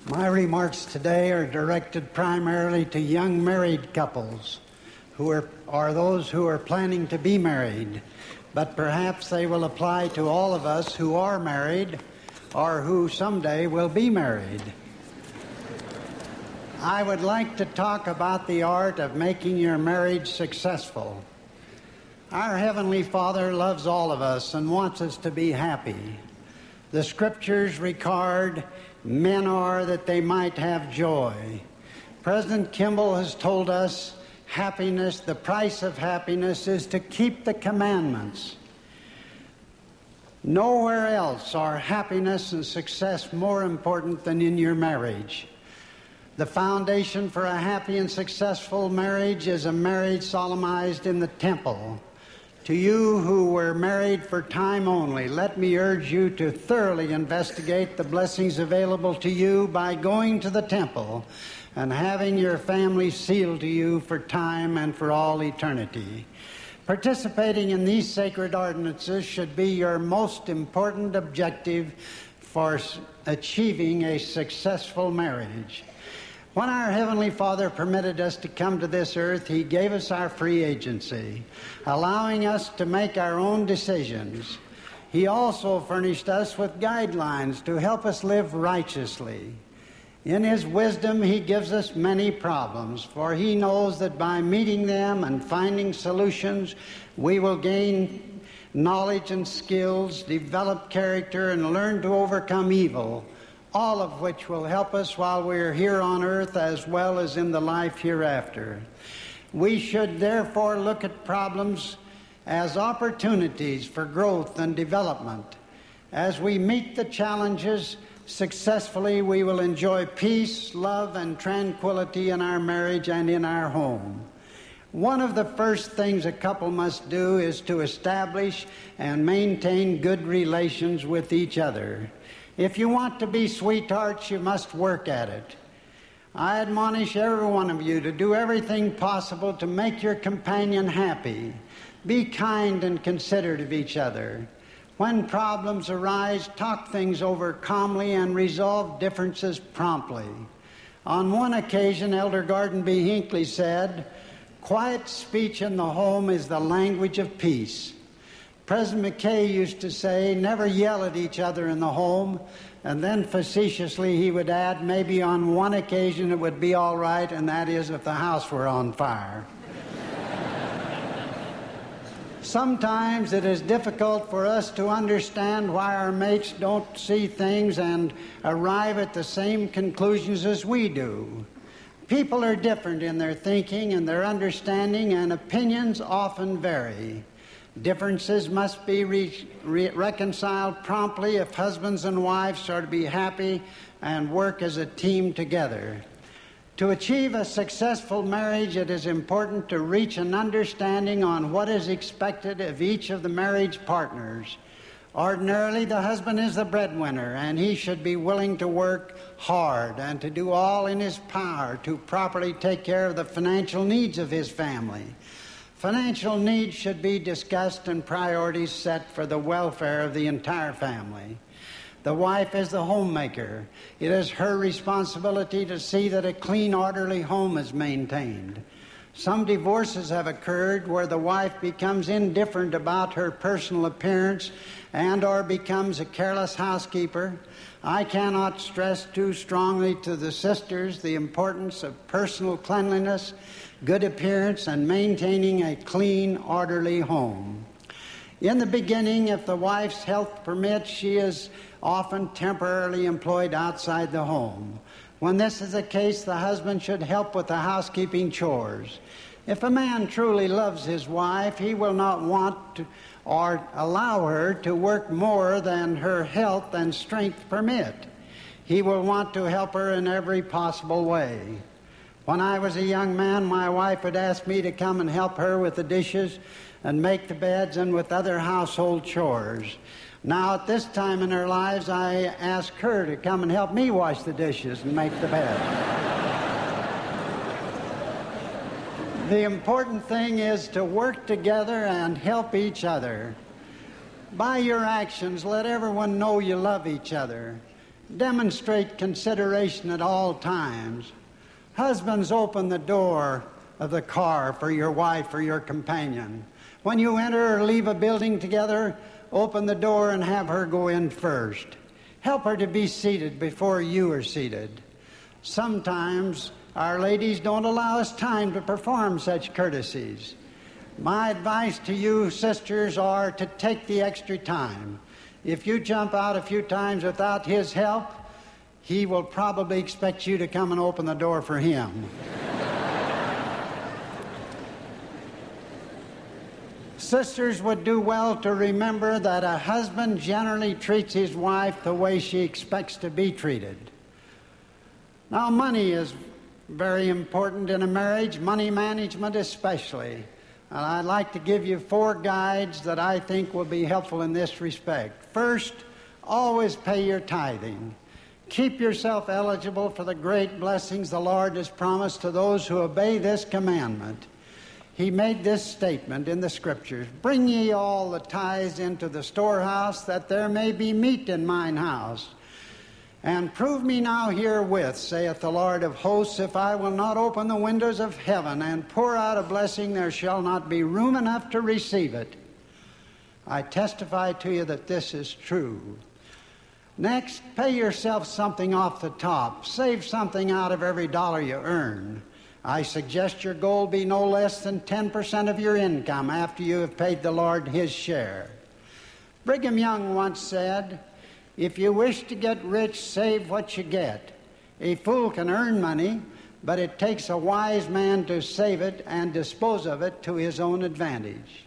My remarks today are directed primarily to young married couples who are those who are planning to be married, but perhaps they will apply to all of us who are married or who someday will be married. I would like to talk about the art of making your marriage successful. Our Heavenly Father loves all of us and wants us to be happy. The Scriptures record men are that they might have joy. President Kimball has told us happiness, the price of happiness is to keep the commandments. Nowhere else are happiness and success more important than in your marriage. The foundation for a happy and successful marriage is a marriage solemnized in the temple. To you who were married for time only, let me urge you to thoroughly investigate the blessings available to you by going to the temple and having your family sealed to you for time and for all eternity. Participating in these sacred ordinances should be your most important objective for achieving a successful marriage. When our Heavenly Father permitted us to come to this earth, He gave us our free agency, allowing us to make our own decisions. He also furnished us with guidelines to help us live righteously. In His wisdom, He gives us many problems, for He knows that by meeting them and finding solutions, we will gain knowledge and skills, develop character, and learn to overcome evil, all of which will help us while we're here on earth as well as in the life hereafter. We should therefore look at problems as opportunities for growth and development. As we meet the challenges successfully, we will enjoy peace, love, and tranquility in our marriage and in our home. One of the first things a couple must do is to establish and maintain good relations with each other. If you want to be sweethearts, you must work at it. I admonish every one of you to do everything possible to make your companion happy. Be kind and considerate of each other. When problems arise, talk things over calmly and resolve differences promptly. On one occasion, Elder Gordon B. Hinckley said, "Quiet speech in the home is the language of peace." President McKay used to say, "Never yell at each other in the home," and then facetiously he would add, "Maybe on one occasion it would be all right, and that is if the house were on fire." Sometimes it is difficult for us to understand why our mates don't see things and arrive at the same conclusions as we do. People are different in their thinking and their understanding, and opinions often vary. Differences must be reconciled promptly if husbands and wives are to be happy and work as a team together. To achieve a successful marriage, it is important to reach an understanding on what is expected of each of the marriage partners. Ordinarily, the husband is the breadwinner, and he should be willing to work hard and to do all in his power to properly take care of the financial needs of his family. Financial needs should be discussed and priorities set for the welfare of the entire family. The wife is the homemaker. It is her responsibility to see that a clean, orderly home is maintained. Some divorces have occurred where the wife becomes indifferent about her personal appearance and or becomes a careless housekeeper. I cannot stress too strongly to the sisters the importance of personal cleanliness, good appearance, and maintaining a clean, orderly home. In the beginning, if the wife's health permits, she is often temporarily employed outside the home. When this is the case, the husband should help with the housekeeping chores. If a man truly loves his wife, he will not want to or allow her to work more than her health and strength permit. He will want to help her in every possible way. When I was a young man, my wife would ask me to come and help her with the dishes and make the beds and with other household chores. Now, at this time in our lives, I ask her to come and help me wash the dishes and make the bed. The important thing is to work together and help each other. By your actions, let everyone know you love each other. Demonstrate consideration at all times. Husbands, open the door of the car for your wife or your companion. When you enter or leave a building together, open the door and have her go in first. Help her to be seated before you are seated. Sometimes our ladies don't allow us time to perform such courtesies. My advice to you, sisters, are to take the extra time. If you jump out a few times without his help, he will probably expect you to come and open the door for him. Sisters would do well to remember that a husband generally treats his wife the way she expects to be treated. Now, money is very important in a marriage, money management especially. And I'd like to give you 4 guides that I think will be helpful in this respect. First, always pay your tithing. Keep yourself eligible for the great blessings the Lord has promised to those who obey this commandment. He made this statement in the Scriptures, "Bring ye all the tithes into the storehouse, that there may be meat in mine house. And prove me now herewith, saith the Lord of hosts, if I will not open the windows of heaven and pour out a blessing, there shall not be room enough to receive it." I testify to you that this is true. Next, pay yourself something off the top. Save something out of every dollar you earn. I suggest your goal be no less than 10% of your income after you have paid the Lord his share. Brigham Young once said, "If you wish to get rich, save what you get. A fool can earn money, but it takes a wise man to save it and dispose of it to his own advantage."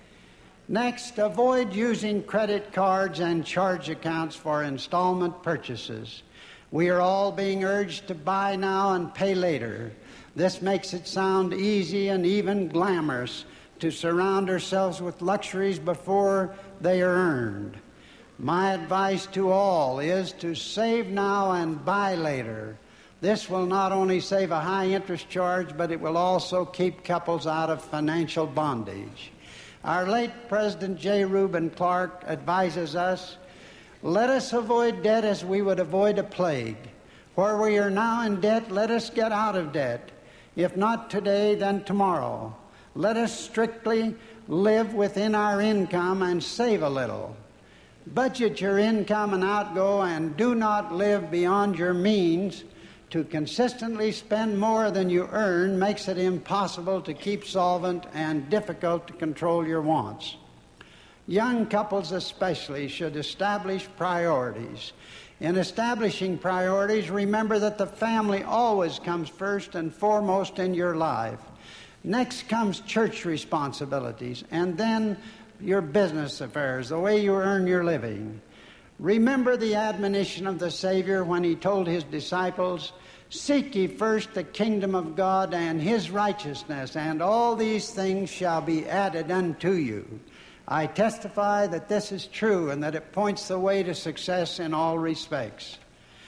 Next, avoid using credit cards and charge accounts for installment purchases. We are all being urged to buy now and pay later. This makes it sound easy and even glamorous to surround ourselves with luxuries before they are earned. My advice to all is to save now and buy later. This will not only save a high interest charge, but it will also keep couples out of financial bondage. Our late President J. Reuben Clark advises us, "Let us avoid debt as we would avoid a plague. Where we are now in debt, let us get out of debt. If not today, then tomorrow. Let us strictly live within our income and save a little. Budget your income and outgo, and do not live beyond your means. To consistently spend more than you earn makes it impossible to keep solvent and difficult to control your wants." Young couples especially should establish priorities. In establishing priorities, remember that the family always comes first and foremost in your life. Next comes church responsibilities, and then your business affairs, the way you earn your living. Remember the admonition of the Savior when he told his disciples, "Seek ye first the kingdom of God and his righteousness, and all these things shall be added unto you." I testify that this is true and that it points the way to success in all respects.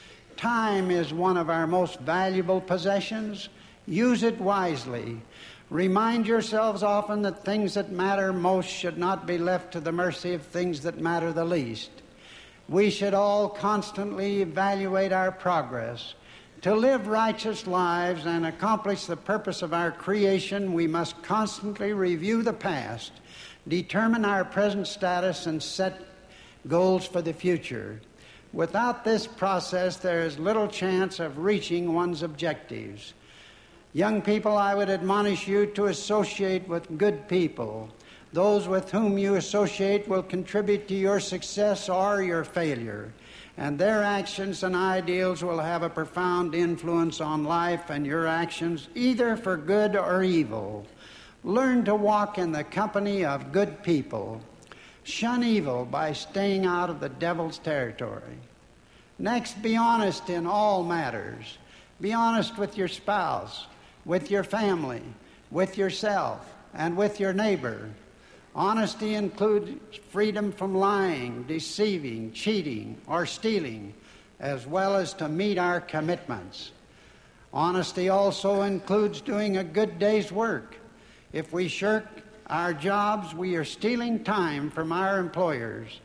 Time is one of our most valuable possessions. Use it wisely. Remind yourselves often that things that matter most should not be left to the mercy of things that matter the least. We should all constantly evaluate our progress. To live righteous lives and accomplish the purpose of our creation, we must constantly review the past, determine our present status, and set goals for the future. Without this process, there is little chance of reaching one's objectives. Young people, I would admonish you to associate with good people. Those with whom you associate will contribute to your success or your failure, and their actions and ideals will have a profound influence on life and your actions, either for good or evil. Learn to walk in the company of good people. Shun evil by staying out of the devil's territory. Next, be honest in all matters. Be honest with your spouse, with your family, with yourself, and with your neighbor. Honesty includes freedom from lying, deceiving, cheating, or stealing, as well as to meet our commitments. Honesty also includes doing a good day's work. If we shirk our jobs, we are stealing time from our employers.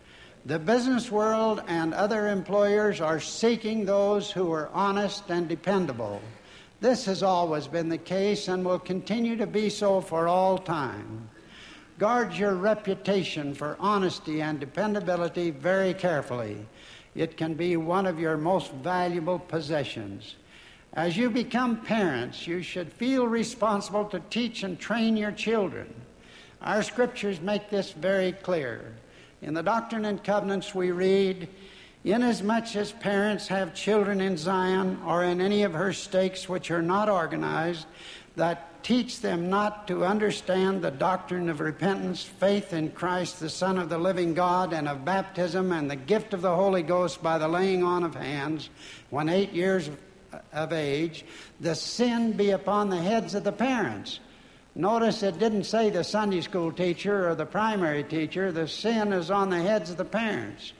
The business world and other employers are seeking those who are honest and dependable. This has always been the case and will continue to be so for all time. Guard your reputation for honesty and dependability very carefully. It can be one of your most valuable possessions. As you become parents, you should feel responsible to teach and train your children. Our scriptures make this very clear. In the Doctrine and Covenants we read, "Inasmuch as parents have children in Zion or in any of her stakes which are not organized, that teach them not to understand the doctrine of repentance, faith in Christ, the Son of the living God, and of baptism and the gift of the Holy Ghost by the laying on of hands, when 8 years of age, the sin be upon the heads of the parents." Notice it didn't say the Sunday school teacher or the primary teacher. The sin is on the heads of the parents.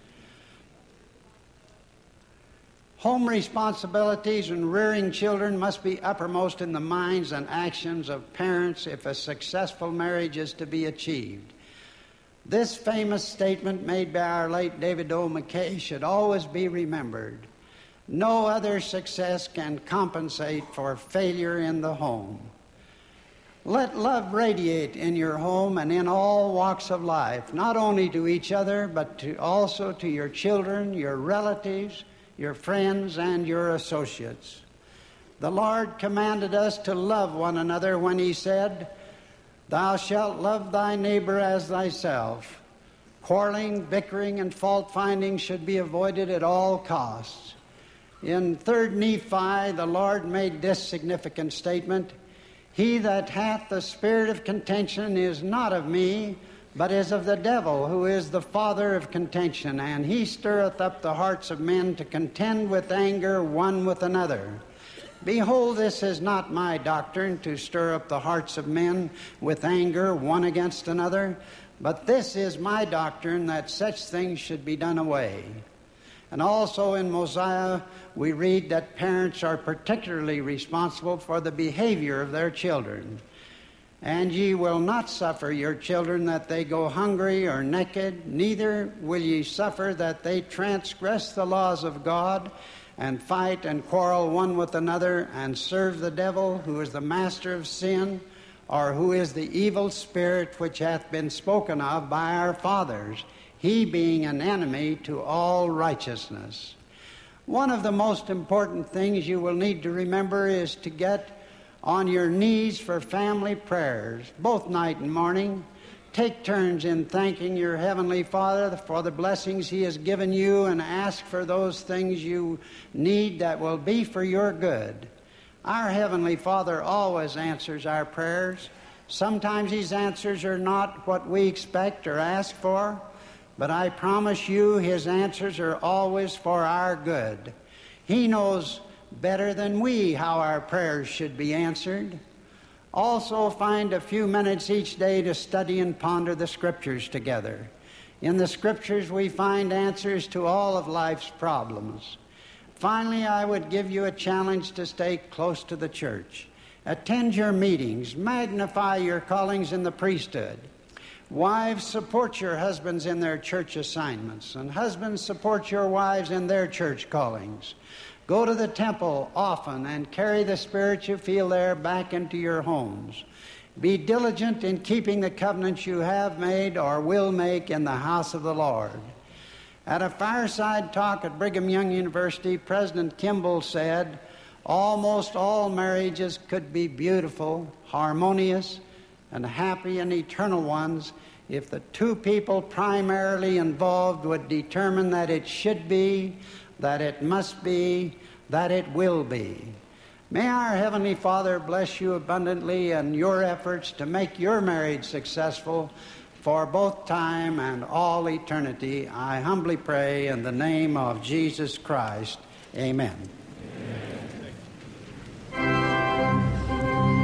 Home responsibilities and rearing children must be uppermost in the minds and actions of parents if a successful marriage is to be achieved. This famous statement made by our late David O. McKay should always be remembered. No other success can compensate for failure in the home. Let love radiate in your home and in all walks of life, not only to each other, but also to your children, your relatives, your friends, and your associates. The Lord commanded us to love one another when He said, "Thou shalt love thy neighbor as thyself." Quarreling, bickering, and fault-finding should be avoided at all costs. In 3 Nephi, the Lord made this significant statement, "He that hath the spirit of contention is not of me, but is of the devil, who is the father of contention, and he stirreth up the hearts of men to contend with anger one with another. Behold, this is not my doctrine, to stir up the hearts of men with anger one against another, but this is my doctrine, that such things should be done away." And also in Mosiah, we read that parents are particularly responsible for the behavior of their children. "And ye will not suffer your children that they go hungry or naked, neither will ye suffer that they transgress the laws of God, and fight and quarrel one with another, and serve the devil, who is the master of sin, or who is the evil spirit which hath been spoken of by our fathers, he being an enemy to all righteousness." One of the most important things you will need to remember is to get on your knees for family prayers, both night and morning. Take turns in thanking your Heavenly Father for the blessings He has given you, and ask for those things you need that will be for your good. Our Heavenly Father always answers our prayers. Sometimes His answers are not what we expect or ask for, but I promise you His answers are always for our good. He knows better than we how our prayers should be answered. Also find a few minutes each day to study and ponder the Scriptures together. In the Scriptures we find answers to all of life's problems. Finally, I would give you a challenge to stay close to the church. Attend your meetings. Magnify your callings in the priesthood. Wives, support your husbands in their church assignments, and husbands, support your wives in their church callings. Go to the temple often and carry the Spirit you feel there back into your homes. Be diligent in keeping the covenants you have made or will make in the house of the Lord. At a fireside talk at Brigham Young University, President Kimball said, "Almost all marriages could be beautiful, harmonious, and happy and eternal ones if the two people primarily involved would determine that it should be, that it must be, that it will be." May our Heavenly Father bless you abundantly in your efforts to make your marriage successful for both time and all eternity. I humbly pray in the name of Jesus Christ. Amen.